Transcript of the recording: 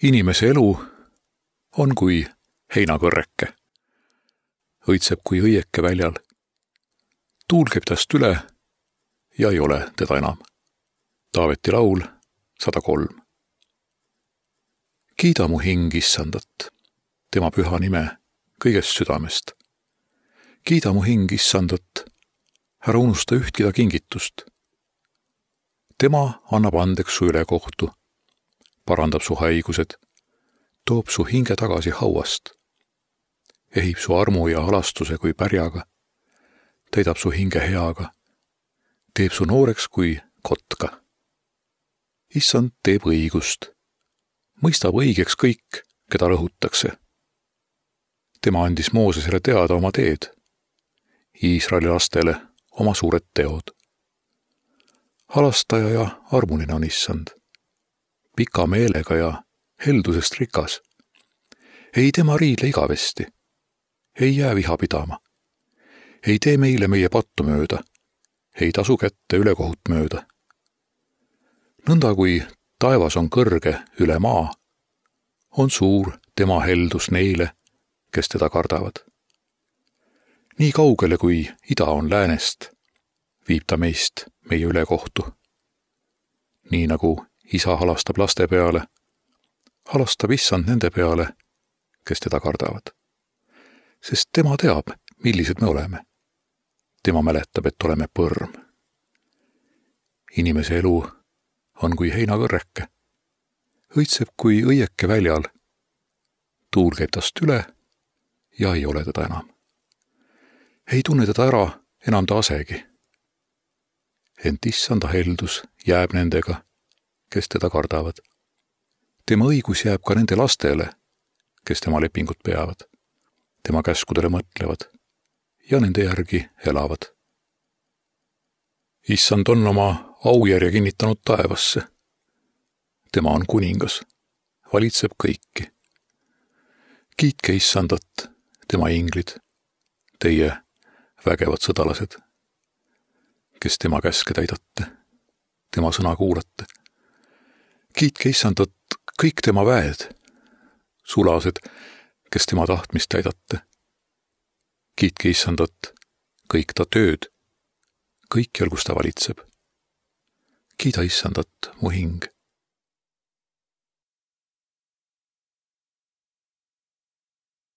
Inimese elu on kui heinakõrreke. Õitseb kui õieke väljal. Tuul käib tast üle ja ei ole teda enam. Taaveti laul 103. Kiida mu hing Issandat, tema püha nime kõigest südamest. Kiida mu hing Issandat, ära unusta ühtki ta kingitust. Tema annab andeks su ülekohtu, parandab su haigused, toob su hinge tagasi hauast, ehib su armu ja alastuse kui pärjaga, täidab su hinge heaga, teeb su nooreks kui kotka. Issand teeb õigust, mõistab õigeks kõik, keda rõhutakse. Tema andis Moosesele teada oma teed, Iisraeli lastele oma suured teod. Halastaja ja armuline on Issand, pika meelega ja heldusest rikas. Ei tema riidle igavesti, ei jää viha pidama, ei tee meile meie pattu mööda, ei tasu kätte ülekohut mööda. Nõnda kui taevas on kõrge üle maa, on suur tema heldus neile, kes teda kardavad. Nii kaugele kui ida on läänest, viib ta meist meie ülekohtu. Nii nagu isa halastab laste peale, halastab Issand nende peale, kes teda kardavad. Sest tema teab, millised me oleme. Tema mäletab, et oleme põrm. Inimese elu on kui heinakõrreke. Õitseb kui õieke väljal. Tuul käib tast üle ja ei ole teda enam. Ei tunne teda ära enam ta asegi. Ent Issanda heldus jääb nendega, kes teda kardavad. Tema õigus jääb ka nende lastele, kes tema lepingut peavad, tema käskudele mõtlevad ja nende järgi elavad. Issand on oma aujärje kinnitanud taevasse. Tema on kuningas, valitseb kõiki. Kiitke Issandat, tema inglid, teie vägevad sõdalased, kes tema käske täidate, tema sõna kuulate. Kiitke Issandat kõik tema väed, sulased, kes tema tahtmist täidate. Kiitke Issandat kõik ta tööd, kõikjal, kus ta valitseb. Kiida Issandat, mu hing.